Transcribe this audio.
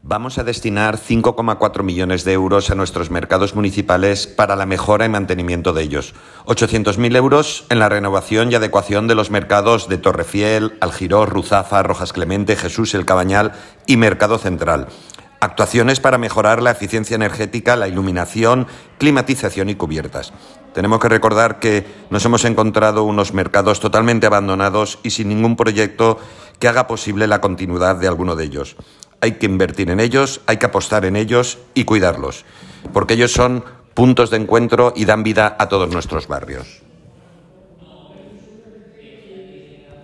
Vamos a destinar 5,4 millones de euros a nuestros mercados municipales para la mejora y mantenimiento de ellos. 800.000 euros en la renovación y adecuación de los mercados de Torrefiel, Algirós, Ruzafa, Rojas Clemente, Jesús el Cabanyal y Mercado Central. Actuaciones para mejorar la eficiencia energética, la iluminación, climatización y cubiertas. Tenemos que recordar que nos hemos encontrado unos mercados totalmente abandonados y sin ningún proyecto que haga posible la continuidad de alguno de ellos. Hay que invertir en ellos, hay que apostar en ellos y cuidarlos, porque ellos son puntos de encuentro y dan vida a todos nuestros barrios.